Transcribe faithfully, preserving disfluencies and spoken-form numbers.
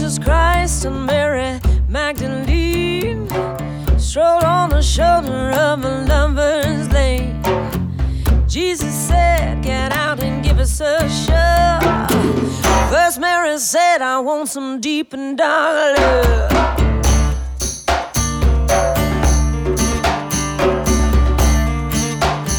Jesus Christ and Mary Magdalene strolled on the shoulder of a lover's lane. Jesus said, get out and give us a shove. First Mary said, I want some deep and dark love.